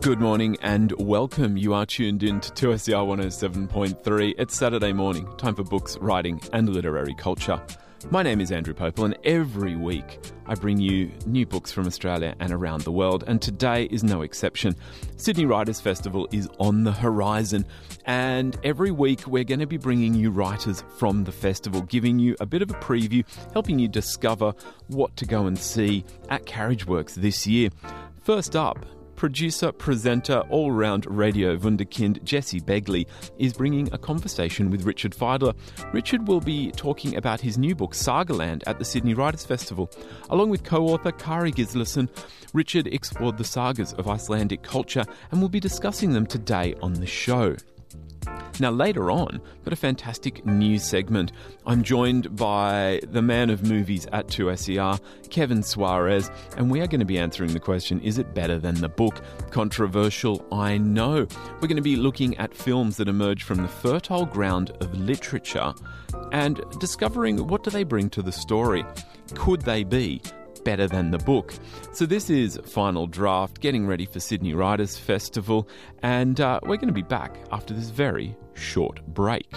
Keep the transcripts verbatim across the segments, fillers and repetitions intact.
Good morning and welcome. You are tuned in to two S E R one oh seven point three. It's Saturday morning, time for books, writing and literary culture. My name is Andrew Popel and every week I bring you new books from Australia and around the world, and today is no exception. Sydney Writers' Festival is on the horizon, and every week we're going to be bringing you writers from the festival, giving you a bit of a preview, helping you discover what to go and see at Carriageworks this year. First up, producer, presenter, all-round radio wunderkind Jessie Begley is bringing a conversation with Richard Fidler. Richard will be talking about his new book, Sagaland, at the Sydney Writers' Festival. Along with co-author Kari Gislason, Richard explored the sagas of Icelandic culture and will be discussing them today on the show. Now, later on, got a fantastic news segment. I'm joined by the man of movies at two S E R, Kevin Suarez, and we are going to be answering the question, is it better than the book? Controversial, I know. We're going to be looking at films that emerge from the fertile ground of literature and discovering what do they bring to the story. Could they be better than the book? So this is Final Draft, getting ready for Sydney Writers' Festival, and uh, we're going to be back after this very short break.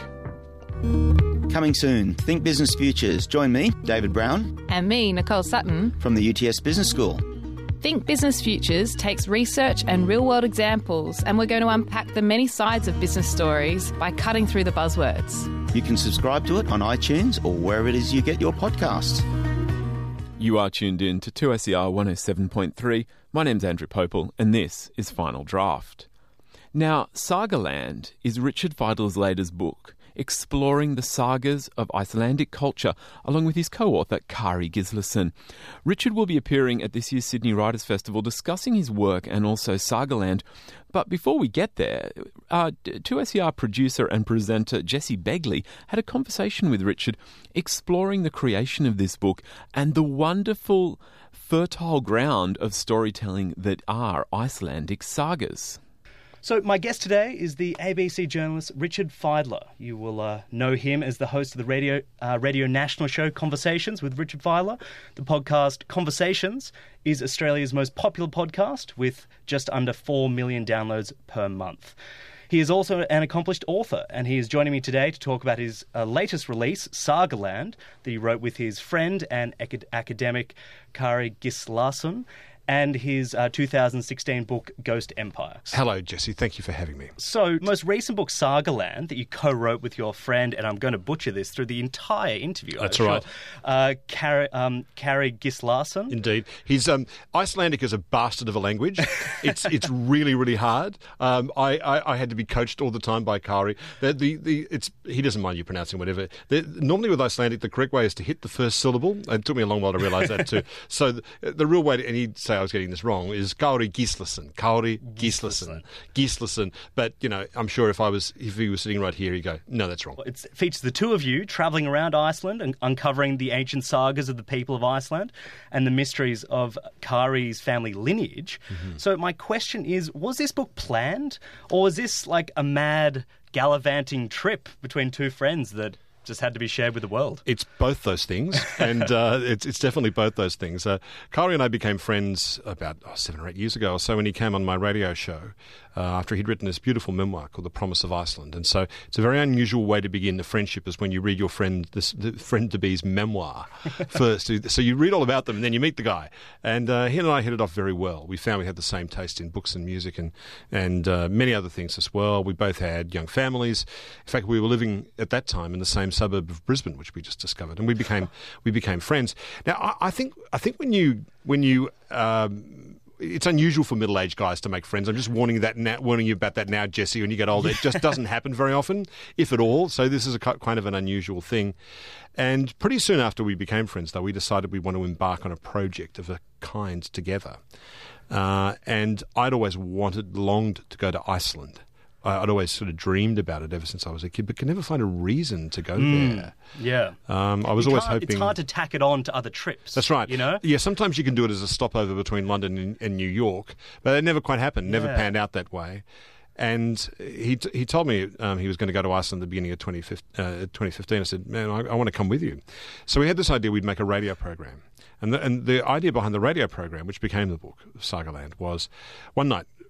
Coming soon, Think Business Futures. Join me, David Brown. And me, Nicole Sutton. From the U T S Business School. Think Business Futures takes research and real-world examples, and we're going to unpack the many sides of business stories by cutting through the buzzwords. You can subscribe to it on iTunes or wherever it is you get your podcasts. You are tuned in to two S E R one oh seven point three. My name's Andrew Popel, and this is Final Draft. Now, Sagaland is Richard Fidler's latest book, exploring the sagas of Icelandic culture, along with his co-author, Kari Gislason. Richard will be appearing at this year's Sydney Writers' Festival discussing his work and also Sagaland. But before we get there, uh, two S E R producer and presenter Jessie Begley had a conversation with Richard exploring the creation of this book and the wonderful, fertile ground of storytelling that are Icelandic sagas. So my guest today is the A B C journalist Richard Fidler. You will uh, know him as the host of the radio uh, radio national show Conversations with Richard Fidler. The podcast Conversations is Australia's most popular podcast with just under four million downloads per month. He is also an accomplished author, and he is joining me today to talk about his uh, latest release, Sagaland, that he wrote with his friend and acad- academic Kari Gislason, and his uh, two thousand sixteen book, Ghost Empire. Hello, Jesse. Thank you for having me. So, most recent book, Sagaland, that you co-wrote with your friend, and I'm going to butcher this through the entire interview. That's right. Sure. Uh, Kari, um, Kari Gislason. Indeed. He's, um, Icelandic is a bastard of a language. It's it's really, really hard. Um, I, I, I had to be coached all the time by Kari. The, the, the, it's, he doesn't mind you pronouncing whatever. The, normally with Icelandic, the correct way is to hit the first syllable. It took me a long while to realise that too. So the, the real way, to, and he'd say I was getting this wrong, is Kari Gislason. Kari Gislason. Gislason. But, you know, I'm sure if I was, if he was sitting right here, he'd go, no, that's wrong. Well, it features the two of you travelling around Iceland and uncovering the ancient sagas of the people of Iceland and the mysteries of Kari's family lineage. Mm-hmm. So my question is, was this book planned, or was this like a mad gallivanting trip between two friends that just had to be shared with the world? It's both those things, and uh, it's, it's definitely both those things. Uh, Kari and I became friends about oh, seven or eight years ago or so when he came on my radio show uh, after he'd written this beautiful memoir called The Promise of Iceland. And so it's a very unusual way to begin the friendship, is when you read your friend, this the friend-to-be's memoir first. So you read all about them and then you meet the guy. And uh, he and I hit it off very well. We found we had the same taste in books and music and, and uh, many other things as well. We both had young families. In fact, we were living at that time in the same suburb of Brisbane, which we just discovered, and we became we became friends. Now, I, I think I think when you when you um, it's unusual for middle-aged guys to make friends. I'm just warning that now, warning you about that now, Jesse. When you get older, it just doesn't happen very often, if at all. So this is a kind of an unusual thing. And pretty soon after we became friends, though, we decided we want to embark on a project of a kind together. Uh, and I'd always wanted, longed to go to Iceland. I'd always sort of dreamed about it ever since I was a kid, but could never find a reason to go mm, there. Yeah. Um, I was you always hoping... hoping... It's hard to tack it on to other trips. That's right. You know? Yeah, sometimes you can do it as a stopover between London and, and New York, but it never quite happened, never yeah. panned out that way. And he t- he told me um, he was going to go to Iceland at the beginning of twenty fifteen. I said, man, I, I want to come with you. So we had this idea we'd make a radio program. And the, and the idea behind the radio program, which became the book, Sagaland, was one night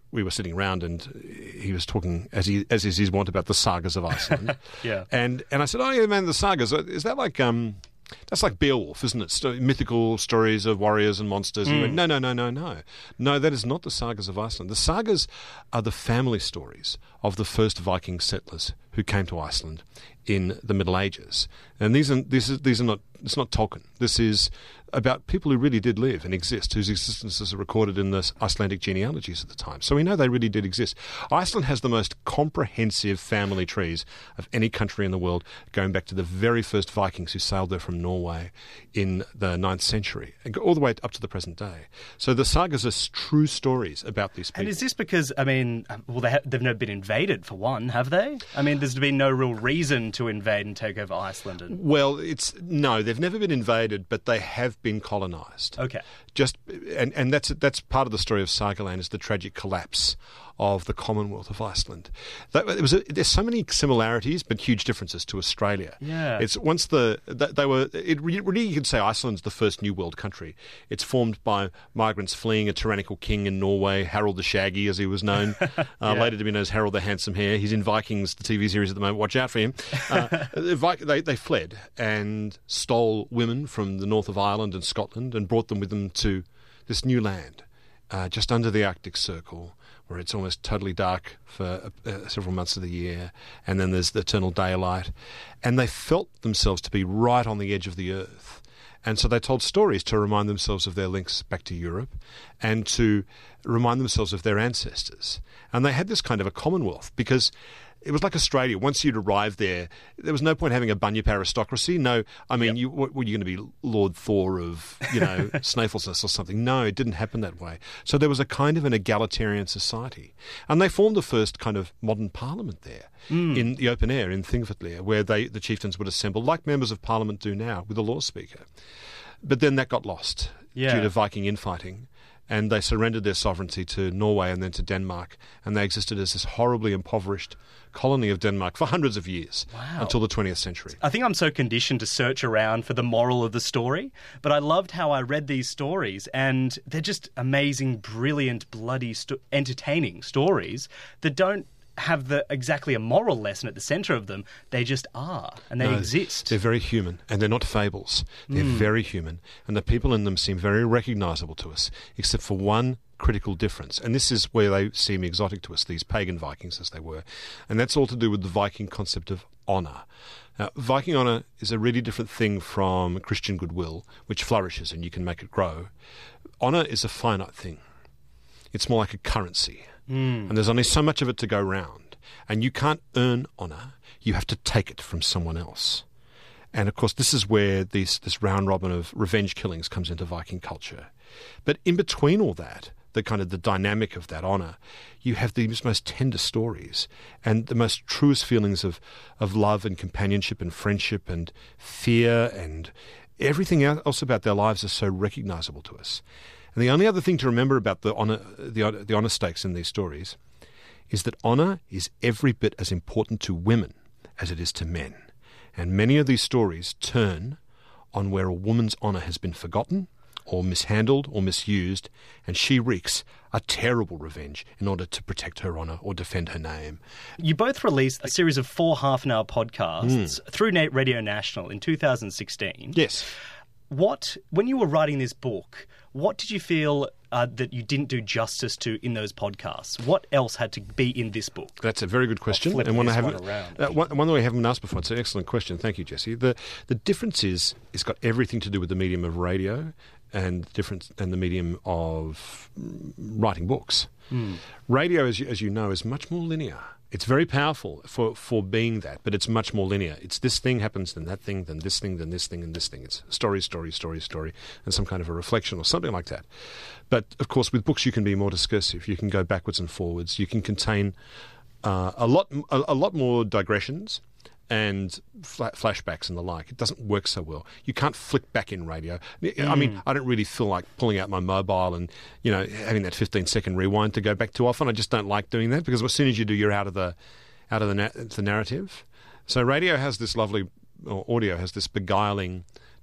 we were sitting around and he was talking, as he as is his wont, about the sagas of Iceland. Yeah. And and I said, oh, yeah, man, the sagas, is that like... um? That's like Beowulf, isn't it? Sto- mythical stories of warriors and monsters. Mm. And he went, no, no, no, no, no. No, that is not the sagas of Iceland. The sagas are the family stories of the first Viking settlers who came to Iceland in the Middle Ages. And these are, these are, these are not, it's not Tolkien. This is about people who really did live and exist, whose existences are recorded in the Icelandic genealogies at the time. So we know they really did exist. Iceland has the most comprehensive family trees of any country in the world, going back to the very first Vikings who sailed there from Norway in the ninth century, and go all the way up to the present day. So the sagas are true stories about these people. And is this because, I mean, well, they ha- they've never been invaded, for one, have they? I mean, there's been no real reason to invade and take over Iceland. And... Well, it's no, they've never been invaded, but they have been colonised. Okay. Just and, and that's that's part of the story of Sagaland, is the tragic collapse of the Commonwealth of Iceland. That, it was a, there's so many similarities but huge differences to Australia. Yeah. It's once the they were it really, you could say Iceland's the first New World country. It's formed by migrants fleeing a tyrannical king in Norway, Harold the Shaggy, as he was known, uh, yeah. later to be known as Harold the Handsome Hare. He's in Vikings, the T V series at the moment. Watch out for him. Uh, they they fled and stole women from the north of Ireland and Scotland and brought them with them to this new land, uh, just under the Arctic Circle, where it's almost totally dark for uh, several months of the year, and then there's the eternal daylight. And they felt themselves to be right on the edge of the earth. And so they told stories to remind themselves of their links back to Europe and to remind themselves of their ancestors. And they had this kind of a commonwealth because it was like Australia. Once you'd arrived there, there was no point having a bunyip aristocracy. No, I mean, yep. you, what, were you going to be Lord Thor of, you know, Snaefellsness or something? No, it didn't happen that way. So there was a kind of an egalitarian society. And they formed the first kind of modern parliament there mm. in the open air in Thingvellir, where they, the chieftains would assemble, like members of parliament do now, with a law speaker. But then that got lost yeah. due to Viking infighting. And they surrendered their sovereignty to Norway and then to Denmark. And they existed as this horribly impoverished colony of Denmark for hundreds of years wow. until the twentieth century. I think I'm so conditioned to search around for the moral of the story, but I loved how I read these stories, and they're just amazing, brilliant, bloody, sto- entertaining stories that don't have the exactly a moral lesson at the centre of them. They just are, and they no, exist. They're very human, and they're not fables. They're mm. very human, and the people in them seem very recognisable to us, except for one critical difference. And this is where they seem exotic to us, these pagan Vikings as they were. And that's all to do with the Viking concept of honour. Now, Viking honour is a really different thing from Christian goodwill, which flourishes and you can make it grow. Honour is a finite thing. It's more like a currency. Mm. And there's only so much of it to go round. And you can't earn honour. You have to take it from someone else. And, of course, this is where these, this round robin of revenge killings comes into Viking culture. But in between all that, the kind of the dynamic of that honour, you have these most tender stories and the most truest feelings of, of love and companionship and friendship and fear, and everything else about their lives is so recognisable to us. And the only other thing to remember about the honour, the, the honour stakes in these stories is that honour is every bit as important to women as it is to men. And many of these stories turn on where a woman's honour has been forgotten or mishandled or misused, and she wreaks a terrible revenge in order to protect her honour or defend her name. You both released a series of four half-an-hour podcasts mm. through Radio National in two thousand sixteen. Yes. What, when you were writing this book, what did you feel uh, that you didn't do justice to in those podcasts? What else had to be in this book? That's a very good question, and one I haven't one, uh, one, one that I haven't been asked before. It's an excellent question. Thank you, Jesse. The the difference is it's got everything to do with the medium of radio and difference and the medium of writing books. Mm. Radio, as you, as you know, is much more linear. It's very powerful for, for being that, but it's much more linear. It's this thing happens, then that thing, then this thing, then this thing, and this thing. It's story, story, story, story, and some kind of a reflection or something like that. But, of course, with books you can be more discursive. You can go backwards and forwards. You can contain uh, a lot a, a lot more digressions and fla- flashbacks and the like. It doesn't work so well. You can't flick back in radio. Mm. I mean, I don't really feel like pulling out my mobile and, you know, having that fifteen second rewind to go back too often. I just don't like doing that because as soon as you do, you're out of the out of the, na- the narrative. So radio has this lovely, or audio has this beguiling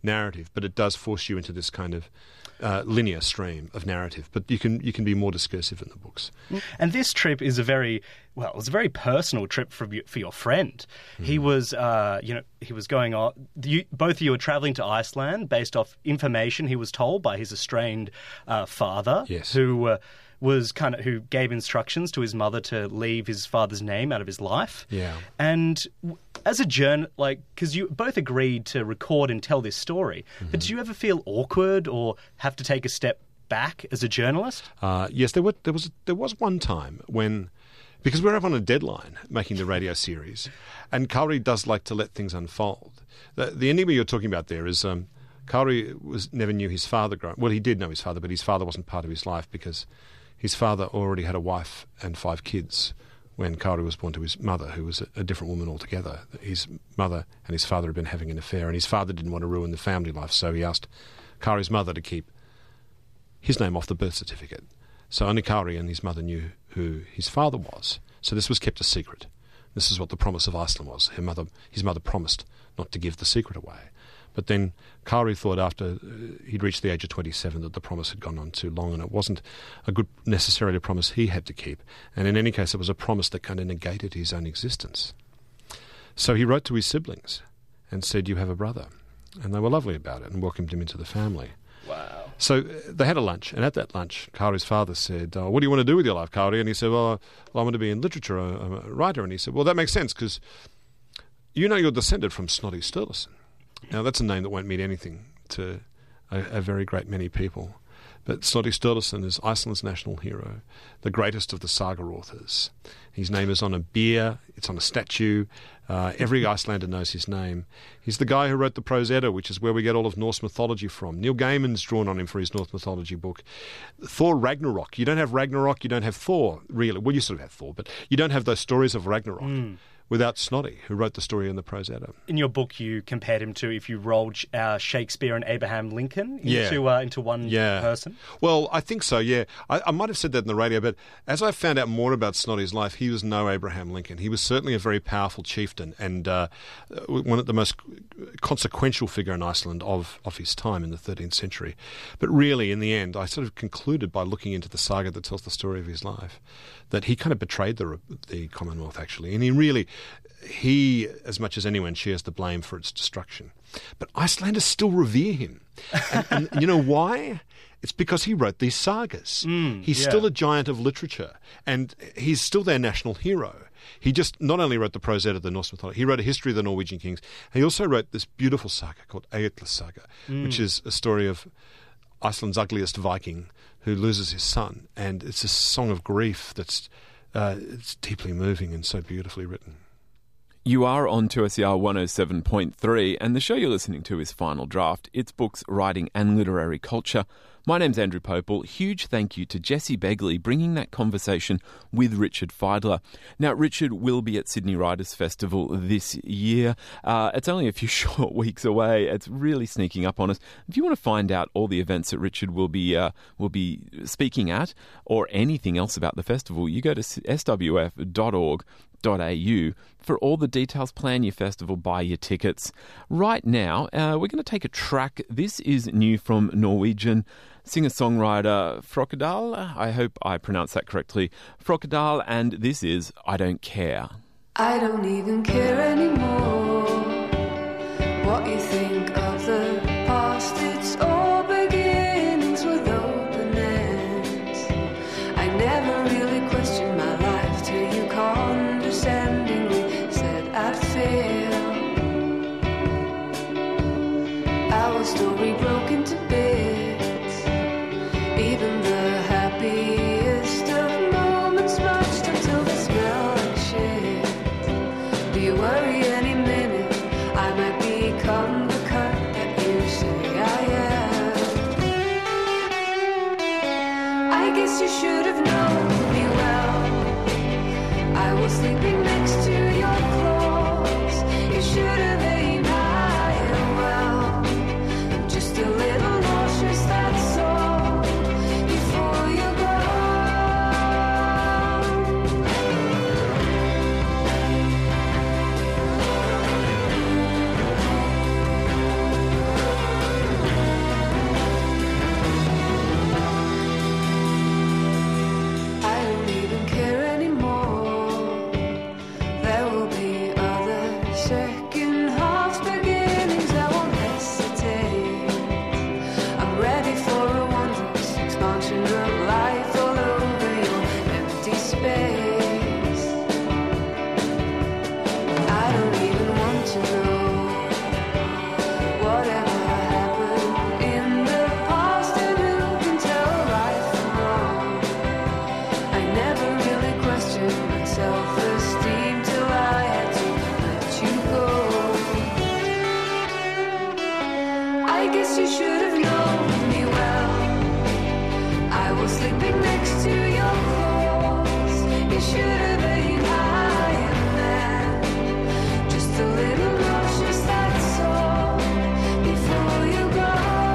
narrative, but it does force you into this kind of uh, linear stream of narrative. But you can you can be more discursive in the books. And this trip is a very well, it was a very personal trip for you, for your friend. Mm. He was, uh, you know, he was going on. You, both of you were travelling to Iceland based off information he was told by his estranged uh, father, yes. who. Uh, was kind of who gave instructions to his mother to leave his father's name out of his life. Yeah. And as a journal, like, because you both agreed to record and tell this story, mm-hmm. but did you ever feel awkward or have to take a step back as a journalist? Uh, yes, there were. There was. There was one time when, because we were up on a deadline making the radio series, and Kauri does like to let things unfold. The, the enigma you're talking about there is. Um, Kauri was never knew his father growing. Well, he did know his father, but his father wasn't part of his life because his father already had a wife and five kids when Kauri was born to his mother, who was a, a different woman altogether. His mother and his father had been having an affair, and his father didn't want to ruin the family life, so he asked Kauri's mother to keep his name off the birth certificate. So only Kauri and his mother knew who his father was. So this was kept a secret. This is what the promise of Iceland was. Her mother, his mother promised not to give the secret away. But then Kauri thought after uh, he'd reached the age of twenty-seven that the promise had gone on too long, and it wasn't a good necessarily a promise he had to keep. And in any case, it was a promise that kind of negated his own existence. So he wrote to his siblings and said, "You have a brother." And they were lovely about it and welcomed him into the family. Wow. So uh, they had a lunch, and at that lunch, Kauri's father said, uh, "What do you want to do with your life, Kauri?" And he said, well, uh, well, I want to be in literature, I'm a writer. And he said, "Well, that makes sense, because you know you're descended from Snotty Sturluson." Now, that's a name that won't mean anything to a, a very great many people. But Snotty Sturluson is Iceland's national hero, the greatest of the saga authors. His name is on a beer, it's on a statue. Uh, every Icelander knows his name. He's the guy who wrote the Prose Edda, which is where we get all of Norse mythology from. Neil Gaiman's drawn on him for his Norse mythology book. Thor Ragnarok. You don't have Ragnarok, you don't have Thor, really. Well, you sort of have Thor, but you don't have those stories of Ragnarok. Mm. Without Snotty, who wrote the story in the Prose Edda. In your book, you compared him to if you rolled uh, Shakespeare and Abraham Lincoln into yeah. uh, into one yeah. person. Well, I think so, yeah. I, I might have said that in the radio, but as I found out more about Snotty's life, he was no Abraham Lincoln. He was certainly a very powerful chieftain and uh, one of the most consequential figure in Iceland of, of his time in the thirteenth century. But really, in the end, I sort of concluded by looking into the saga that tells the story of his life that he kind of betrayed the the Commonwealth, actually. And he really, he, as much as anyone, shares the blame for its destruction. But Icelanders still revere him. And, and you know why? It's because he wrote these sagas. Mm, he's yeah. still a giant of literature, and he's still their national hero. He just not only wrote the Prose Edda, the Norse mythology, he wrote a history of the Norwegian kings. He also wrote this beautiful saga called Egil's Saga, mm. which is a story of Iceland's ugliest Viking who loses his son, and it's a song of grief that's uh, it's deeply moving and so beautifully written. You are on two S E R one oh seven point three, and the show you're listening to is Final Draft. It's books, writing and literary culture. My name's Andrew Popel. Huge thank you to Jessie Begley bringing that conversation with Richard Fidler. Now, Richard will be at Sydney Writers' Festival this year. Uh, it's only a few short weeks away. It's really sneaking up on us. If you want to find out all the events that Richard will be uh, will be speaking at, or anything else about the festival, you go to s w f dot org dot a u for all the details. Plan your festival, buy your tickets. Right now, uh, we're going to take a track. This is new from Norwegian singer-songwriter Frokkedal. I hope I pronounced that correctly. Frokkedal, and this is I Don't Care. I don't even care anymore what you think of the past. It's all beginnings with open ends. I never really questioned my life till you condescendingly said I'd fail. Our story broke into bits, even the happiest of moments smashed until they smell like shit. Do you worry any minute I might become the cunt that you say I am? I guess you should have known me well. I was sleeping next to your clothes. You should have aimed higher. Well, I'm just a little nauseous, that's all. Before you go, of life all over your empty space. I don't even want to know whatever happened in the past and who can tell right from wrong. I never really questioned my self-esteem till I had to let you go. I guess you should have known me well. I was sleeping next to your clothes. You should have been higher than just a little nauseous, that's all. Before you go,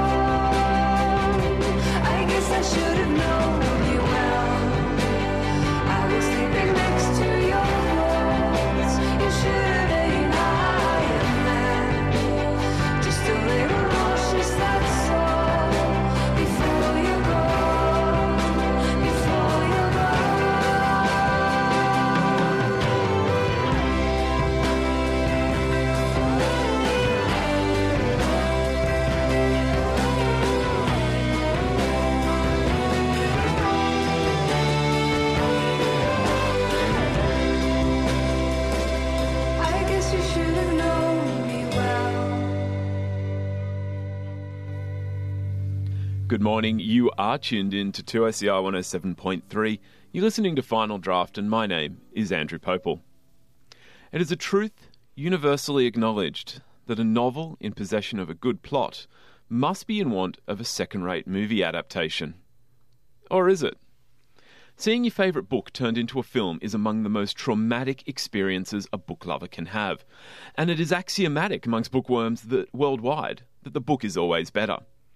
I guess I should have known you well. I was sleeping next to your clothes. You should have been higher than just a little nauseous, that's all. Before you go, before you go. I guess you should have known me well. Good morning. You are tuned in to two S E R one oh seven point three. You're listening to Final Draft, and my name is Andrew Popel. It is a truth universally acknowledged that a novel in possession of a good plot must be in want of a second-rate movie adaptation. Or is it? Seeing your favourite book turned into a film is among the most traumatic experiences a book lover can have, and it is axiomatic amongst bookworms that worldwide that the book is always better.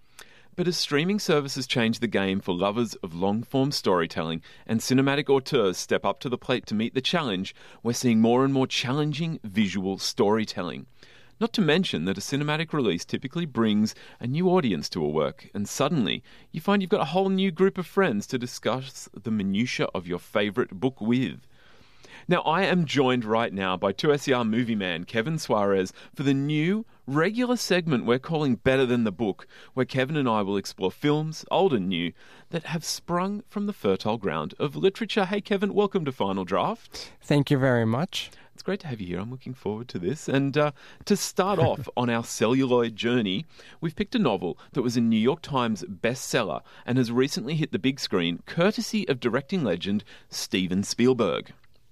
But as streaming services change the game for lovers of long-form storytelling and cinematic auteurs step up to the plate to meet the challenge, we're seeing more and more challenging visual storytelling. Not to mention that a cinematic release typically brings a new audience to a work, and suddenly you find you've got a whole new group of friends to discuss the minutiae of your favourite book with. Now, I am joined right now by two S E R movie man Kevin Suarez for the new regular segment we're calling Better Than the Book, where Kevin and I will explore films, old and new, that have sprung from the fertile ground of literature. Hey, Kevin, welcome to Final Draft. Thank you very much. It's great to have you here. I'm looking forward to this. And uh, to start off on our celluloid journey, we've picked a novel that was a New York Times bestseller and has recently hit the big screen, courtesy of directing legend Steven Spielberg.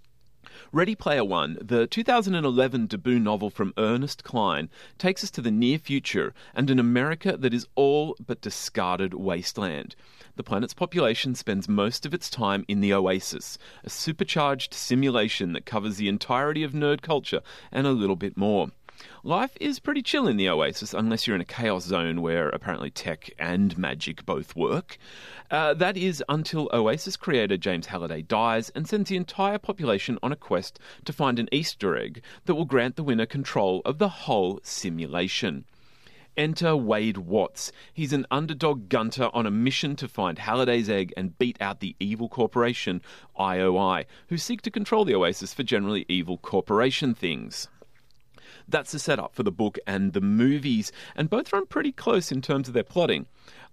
Ready Player One, the two thousand eleven debut novel from Ernest Cline, takes us to the near future and an America that is all but discarded wasteland. The planet's population spends most of its time in the Oasis, a supercharged simulation that covers the entirety of nerd culture and a little bit more. Life is pretty chill in the Oasis, unless you're in a chaos zone where apparently tech and magic both work. Uh, that is until Oasis creator James Halliday dies and sends the entire population on a quest to find an Easter egg that will grant the winner control of the whole simulation. Enter Wade Watts. He's an underdog gunter on a mission to find Halliday's egg and beat out the evil corporation I O I, who seek to control the Oasis for generally evil corporation things. That's the setup for the book and the movies, and both run pretty close in terms of their plotting.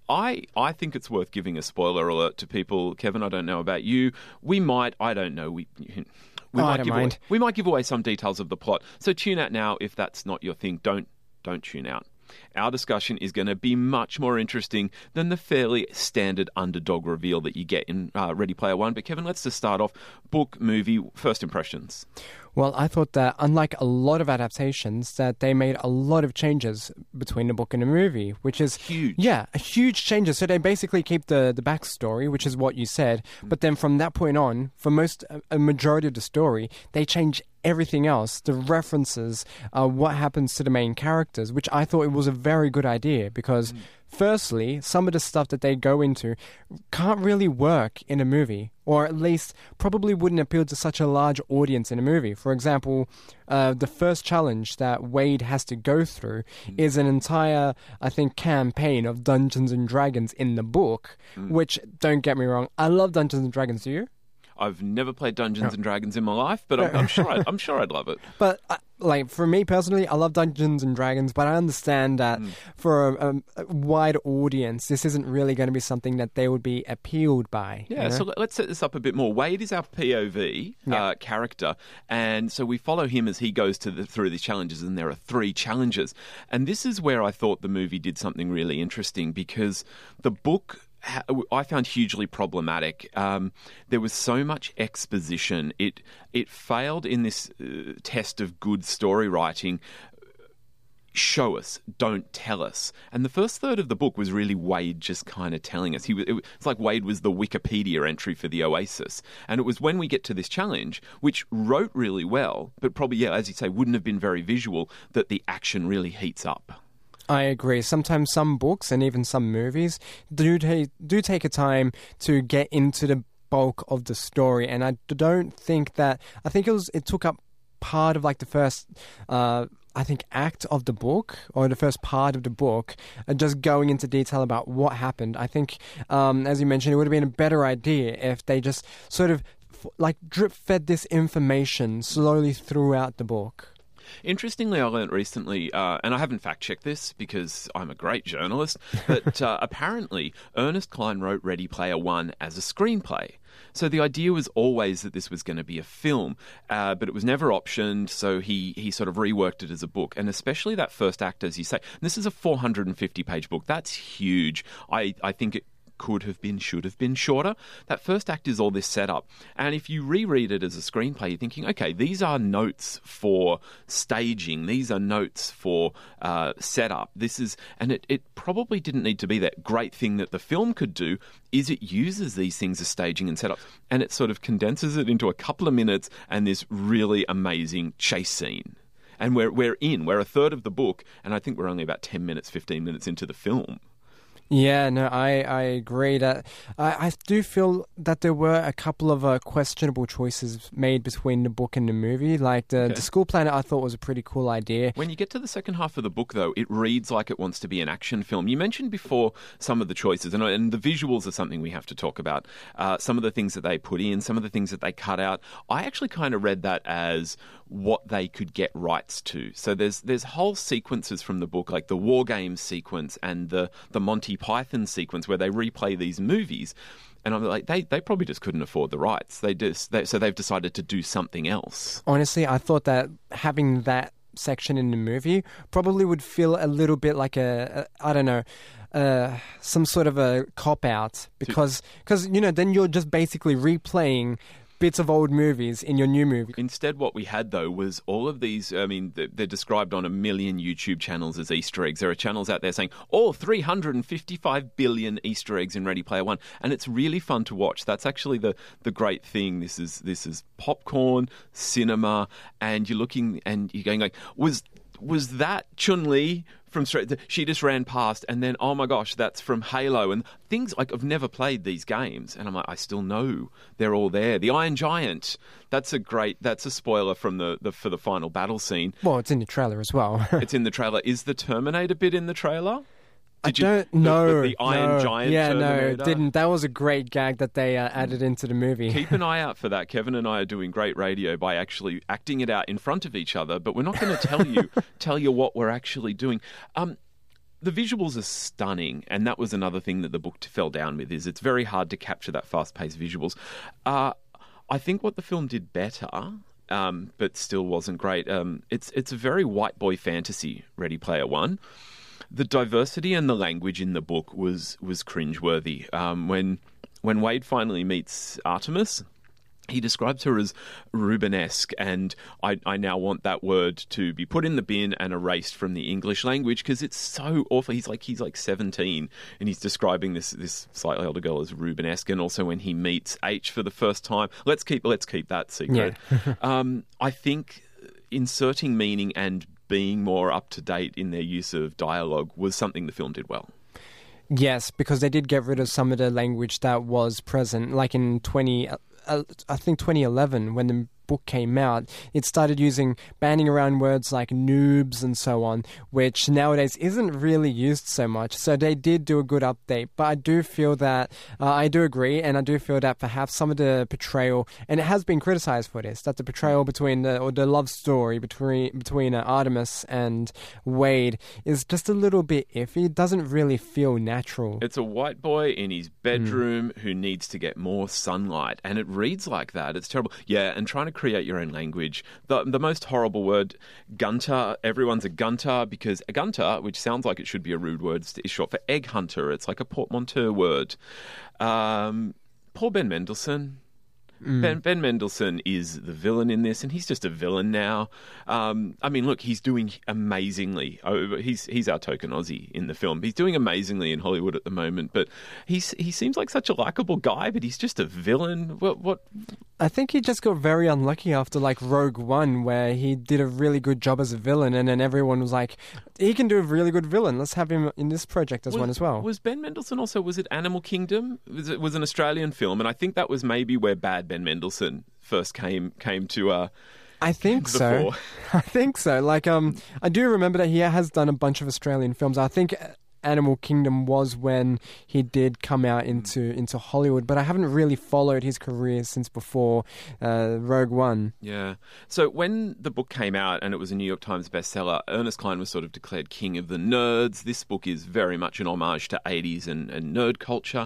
I I think it's worth giving a spoiler alert to people. Kevin, I don't know about you. We might, I don't know, we... We Oh, might I don't give away, mind. we might give away some details of the plot. So tune out now if that's not your thing. Don't don't tune out. Our discussion is going to be much more interesting than the fairly standard underdog reveal that you get in uh, Ready Player One. But Kevin, let's just start off. Book, movie, first impressions. Well, I thought that unlike a lot of adaptations, that they made a lot of changes between the book and the movie, which is Huge. Yeah, huge changes. So they basically keep the the backstory, which is what you said, but then from that point on, for most a majority of the story, they change everything else, the references, uh, what happens to the main characters, which I thought it was a very good idea because, mm. firstly, some of the stuff that they go into can't really work in a movie, or at least probably wouldn't appeal to such a large audience in a movie. For example, uh, the first challenge that Wade has to go through mm. is an entire, I think, campaign of Dungeons and Dragons in the book, mm. which, don't get me wrong, I love Dungeons and Dragons, do you? I've never played Dungeons and Dragons in my life, but I'm, I'm sure I'd, I'm sure I'd love it. But uh, like for me personally, I love Dungeons and Dragons, but I understand that mm. for a, a, a wide audience, this isn't really going to be something that they would be appealed by. Yeah, you know? so let's set this up a bit more. Wade is our P O V yeah. uh, character, and so we follow him as he goes to the, through these challenges, and there are three challenges. And this is where I thought the movie did something really interesting, because the book I found hugely problematic. Um, there was so much exposition. It it failed in this uh, test of good story writing. Show us, don't tell us. And the first third of the book was really Wade just kind of telling us. He was, it was it's like Wade was the Wikipedia entry for the Oasis. And it was when we get to this challenge, which wrote really well, but probably, yeah, as you say, wouldn't have been very visual, that the action really heats up. I agree. Sometimes some books and even some movies do take do take a time to get into the bulk of the story, and I don't think that. I think it was it took up part of like the first, uh, I think, act of the book or the first part of the book, uh, just going into detail about what happened. I think, um, as you mentioned, it would have been a better idea if they just sort of like drip fed this information slowly throughout the book. Interestingly, I learnt recently, uh, and I haven't fact-checked this because I'm a great journalist, but uh, apparently Ernest Cline wrote Ready Player One as a screenplay. So the idea was always that this was going to be a film, uh, but it was never optioned, so he, he sort of reworked it as a book. And especially that first act, as you say, and this is a four hundred fifty page book. That's huge. I, I think it could have been, should have been shorter. That first act is all this setup. And if you reread it as a screenplay, you're thinking, okay, these are notes for staging. These are notes for uh, setup. This is, and it, it probably didn't need to be that great thing that the film could do, is it uses these things as staging and setup. And it sort of condenses it into a couple of minutes and this really amazing chase scene. And we're, we're in, we're a third of the book, and I think we're only about ten minutes, fifteen minutes into the film. Yeah, no, I, I agree that I, I do feel that there were a couple of uh, questionable choices made between the book and the movie. Like the, Okay. the School Planet, I thought was a pretty cool idea. When you get to the second half of the book, though, it reads like it wants to be an action film. You mentioned before some of the choices, and, and the visuals are something we have to talk about. Uh, some of the things that they put in, some of the things that they cut out. I actually kind of read that as what they could get rights to. So there's there's whole sequences from the book, like the War Games sequence and the, the Monty Python sequence where they replay these movies. And I'm like, they, they probably just couldn't afford the rights. They just they, so they've decided to do something else. Honestly, I thought that having that section in the movie probably would feel a little bit like a, a I don't know, uh, some sort of a cop-out. Because, cause, you know, then you're just basically replaying bits of old movies in your new movie. Instead, what we had, though, was all of these, I mean, they're described on a million YouTube channels as Easter eggs. There are channels out there saying, oh, three hundred fifty-five billion Easter eggs in Ready Player One. And it's really fun to watch. That's actually the, the great thing. This is this is popcorn, cinema, and you're looking and you're going like, was was that Chun-Li from straight? She just ran past, and then, oh my gosh, that's from Halo. And things like, I've never played these games, and I'm like, I still know they're all there. The Iron Giant, that's a great, that's a spoiler from the, the for the final battle scene. Well, it's in the trailer as well. It's in the trailer. Is the Terminator bit in the trailer? I Did you- don't the- know. The, the Iron no. Giant Yeah, no, Terminator? it didn't. That was a great gag that they uh, added into the movie. Keep an eye out for that. Kevin and I are doing great radio by actually acting it out in front of each other, but we're not going to tell you tell you what we're actually doing. Um, the visuals are stunning, and that was another thing that the book fell down with. Is it's very hard to capture that fast-paced visuals. Uh, I think what the film did better, um, but still wasn't great. Um, it's it's a very white boy fantasy. Ready Player One. The diversity and the language in the book was was cringeworthy. Um, when when Wade finally meets Artemis, he describes her as Rubenesque, and I, I now want that word to be put in the bin and erased from the English language because it's so awful. He's like he's like seventeen, and he's describing this this slightly older girl as Rubenesque, and also when he meets H for the first time. Let's keep let's keep that secret. Yeah. um, I think inserting meaning and being more up-to-date in their use of dialogue was something the film did well. Yes, because they did get rid of some of the language that was present, like in twenty, uh, I think twenty eleven, when the book came out, it started using banning around words like noobs and so on, which nowadays isn't really used so much. So they did do a good update, but I do feel that uh, I do agree, and I do feel that perhaps some of the portrayal, and it has been criticized for this, that the portrayal between the or the love story between between uh, Artemis and Wade is just a little bit iffy. It doesn't really feel natural. It's a white boy in his bedroom mm. who needs to get more sunlight, and it reads like that. It's terrible. Yeah, and trying to create your own language. The the most horrible word, gunter. Everyone's a gunter because a gunter, which sounds like it should be a rude word, is short for egg hunter. It's like a portmanteau word. Um, poor Ben Mendelsohn. Mm. Ben, Ben Mendelsohn is the villain in this, and he's just a villain now. Um, I mean, look, he's doing amazingly. Oh, he's he's our token Aussie in the film. He's doing amazingly in Hollywood at the moment, but he's he seems like such a likable guy, but he's just a villain. What? what? I think he just got very unlucky after like Rogue One, where he did a really good job as a villain, and then everyone was like, he can do a really good villain. Let's have him in this project as was, one as well. Was Ben Mendelsohn also, was it Animal Kingdom? Was it was an Australian film, and I think that was maybe where Bad Ben Mendelsohn first came came to uh I think so. I think so. Like um I do remember that he has done a bunch of Australian films. I think Animal Kingdom was when he did come out into into Hollywood, but I haven't really followed his career since before uh, Rogue One. Yeah. So when the book came out and it was a New York Times bestseller, Ernest Cline was sort of declared king of the nerds. This book is very much an homage to eighties and, and nerd culture.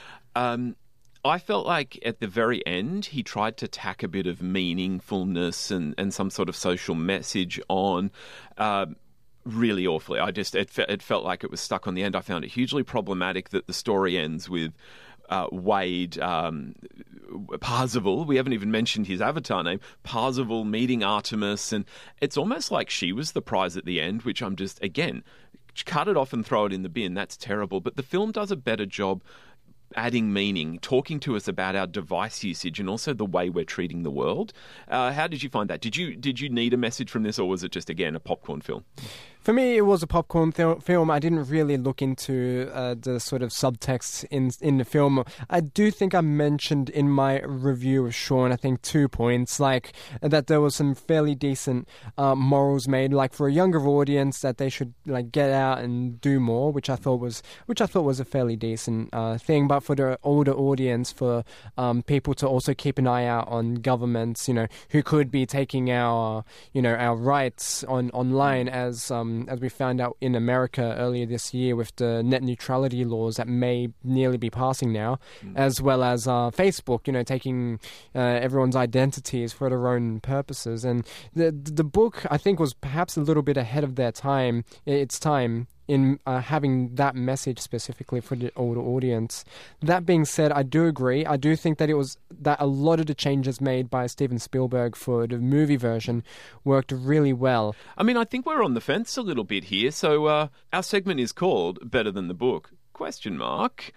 Um I felt like at the very end, he tried to tack a bit of meaningfulness and, and some sort of social message on uh, really awfully. I just it, fe- it felt like it was stuck on the end. I found it hugely problematic that the story ends with uh, Wade um, Parzival. We haven't even mentioned his avatar name. Parzival meeting Artemis, and it's almost like she was the prize at the end, which I'm just, again, cut it off and throw it in the bin. That's terrible. But the film does a better job adding meaning, talking to us about our device usage and also the way we're treating the world. Uh, how did you find that? Did you did you need a message from this, or was it just, again, a popcorn film? For me, it was a popcorn th- film. I didn't really look into uh, the sort of subtext in in the film. I do think I mentioned in my review of Sean, I think, two points, like that there was some fairly decent uh, morals made, like for a younger audience, that they should like get out and do more, which I thought was which I thought was a fairly decent uh, thing. But for the older audience, for um, people to also keep an eye out on governments, you know, who could be taking our you know our rights on online as um, as we found out in America earlier this year with the net neutrality laws that may nearly be passing now, mm. as well as uh, Facebook, you know, taking uh, everyone's identities for their own purposes. And the the book, I think, was perhaps a little bit ahead of their time, its time, in uh, having that message specifically for the older audience. That being said, I do agree. I do think that it was that a lot of the changes made by Steven Spielberg for the movie version worked really well. I mean, I think we're on the fence a little bit here. So uh, our segment is called Better Than the Book? Question mark.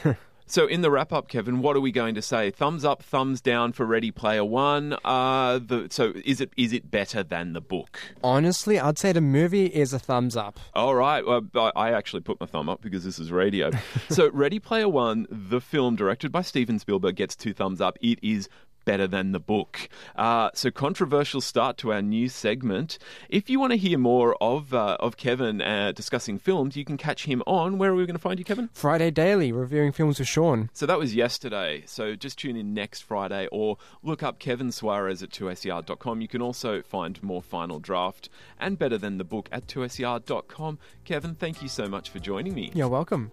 So in the wrap-up, Kevin, what are we going to say? Thumbs up, thumbs down for Ready Player One. Uh, the, so is it is it better than the book? Honestly, I'd say the movie is a thumbs up. All right. Well, I actually put my thumb up because this is radio. So Ready Player One, the film directed by Steven Spielberg, gets two thumbs up. It is better than the book. Uh, so controversial start to our new segment. If you want to hear more of uh, of Kevin uh, discussing films, you can catch him on, where are we going to find you, Kevin? Friday Daily, reviewing films with Sean. So that was yesterday. So just tune in next Friday or look up Kevin Suarez at two S E R dot com. You can also find more Final Draft and Better Than the Book at two S E R dot com. Kevin, thank you so much for joining me. You're welcome.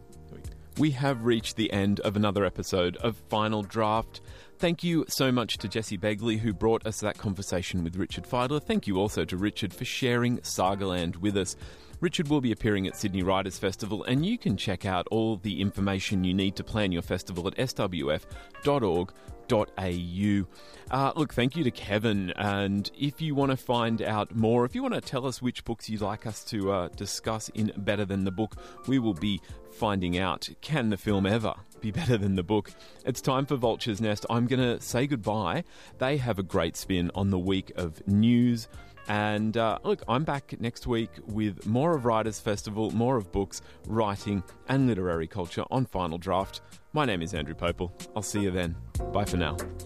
We have reached the end of another episode of Final Draft. Thank you so much to Jesse Begley, who brought us that conversation with Richard Fidler. Thank you also to Richard for sharing Sagaland with us. Richard will be appearing at Sydney Writers' Festival, and you can check out all the information you need to plan your festival at s w f dot org dot a u. Uh, look, thank you to Kevin, and if you want to find out more, if you want to tell us which books you'd like us to uh, discuss in Better Than the Book, we will be finding out, can the film ever be better than the book? It's time for Vulture's Nest. I'm going to say goodbye. They have a great spin on the week of news. And uh, look, I'm back next week with more of Writers' Festival, more of books, writing and literary culture on Final Draft. My name is Andrew Popel. I'll see you then. Bye for now.